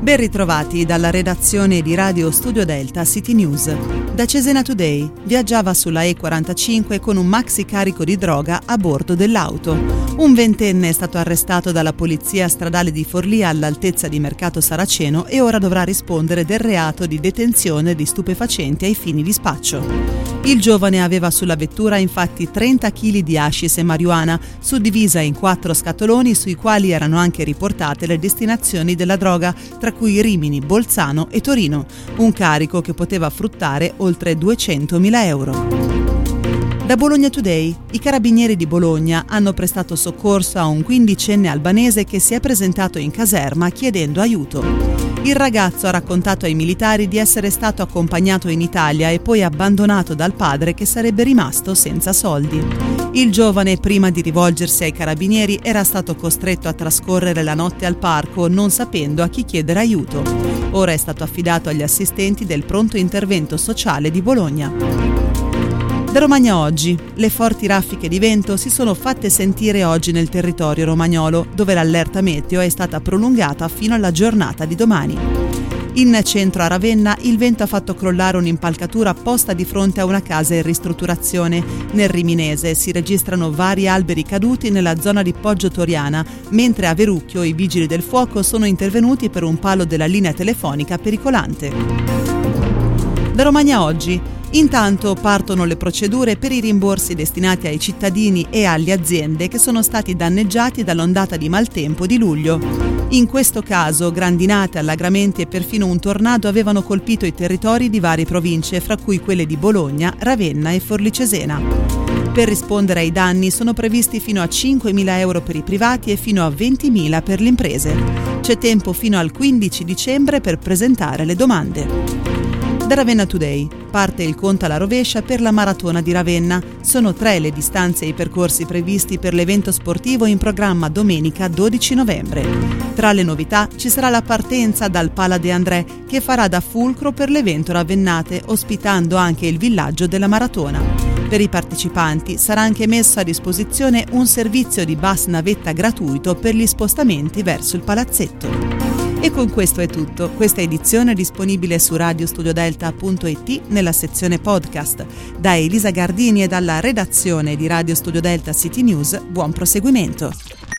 Ben ritrovati dalla redazione di Radio Studio Delta City News. Da Cesena Today viaggiava sulla E45 con un maxi carico di droga a bordo dell'auto. Un ventenne è stato arrestato dalla polizia stradale di Forlì all'altezza di Mercato Saraceno e ora dovrà rispondere del reato di detenzione di stupefacenti ai fini di spaccio. Il giovane aveva sulla vettura infatti 30 kg di hashish e marijuana, suddivisa in 4 scatoloni sui quali erano anche riportate le destinazioni della droga, tra cui Rimini, Bolzano e Torino, un carico che poteva fruttare oltre 200.000 euro. Da Bologna Today, i carabinieri di Bologna hanno prestato soccorso a un 15enne albanese che si è presentato in caserma chiedendo aiuto. Il ragazzo ha raccontato ai militari di essere stato accompagnato in Italia e poi abbandonato dal padre che sarebbe rimasto senza soldi. Il giovane, prima di rivolgersi ai carabinieri, era stato costretto a trascorrere la notte al parco non sapendo a chi chiedere aiuto. Ora è stato affidato agli assistenti del pronto intervento sociale di Bologna. Da Romagna oggi, le forti raffiche di vento si sono fatte sentire oggi nel territorio romagnolo, dove l'allerta meteo è stata prolungata fino alla giornata di domani. In centro a Ravenna il vento ha fatto crollare un'impalcatura posta di fronte a una casa in ristrutturazione. Nel Riminese si registrano vari alberi caduti nella zona di Poggio Toriana, mentre a Verucchio i vigili del fuoco sono intervenuti per un palo della linea telefonica pericolante. Da Romagna oggi, intanto partono le procedure per i rimborsi destinati ai cittadini e alle aziende che sono stati danneggiati dall'ondata di maltempo di luglio. In questo caso, grandinate, allagramenti e perfino un tornado avevano colpito i territori di varie province, fra cui quelle di Bologna, Ravenna e Forlì Cesena. Per rispondere ai danni sono previsti fino a 5.000 euro per i privati e fino a 20.000 per le imprese. C'è tempo fino al 15 dicembre per presentare le domande. Da Ravenna Today parte il conto alla rovescia per la maratona di Ravenna. Sono 3 le distanze e i percorsi previsti per l'evento sportivo in programma domenica 12 novembre. Tra le novità ci sarà la partenza dal Pala de André che farà da fulcro per l'evento Ravennate, ospitando anche il villaggio della maratona. Per i partecipanti sarà anche messo a disposizione un servizio di bus navetta gratuito per gli spostamenti verso il palazzetto. E con questo è tutto. Questa edizione è disponibile su radiostudiodelta.it nella sezione podcast. Da Elisa Gardini e dalla redazione di Radio Studio Delta City News, buon proseguimento.